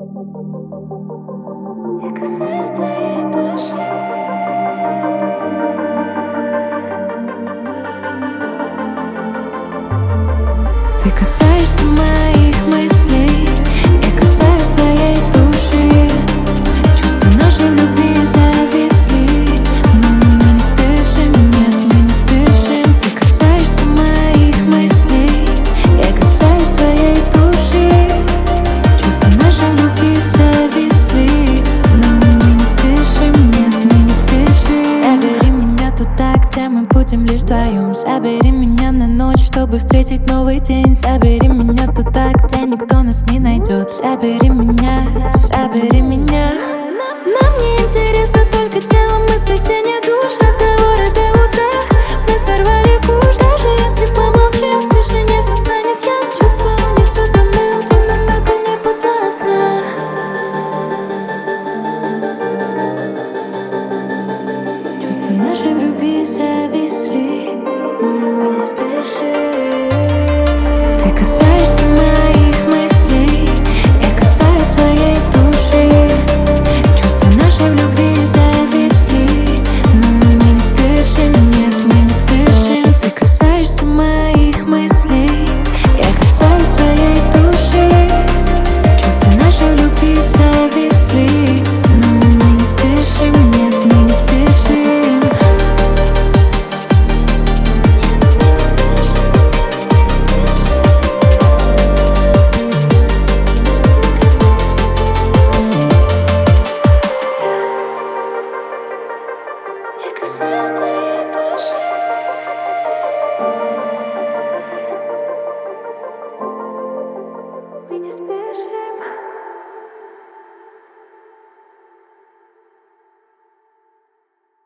Я касаюсь твоей души. Ты касаешься моих мыслей, я касаюсь твоей души. Чувства наши в любви зависли, но мы не спешим, нет, мы не спешим. Ты касаешься моих мыслей, я касаюсь твоей души. Чувства наши в любви зависли, но мы не спешим, нет, мы не спешим. Забери меня туда, где мы будем лишь вдвоем. Забери меня на ночь, чтобы встретить новый день. Забери меня туда, где никто нас не найдет. Забери меня, забери меня.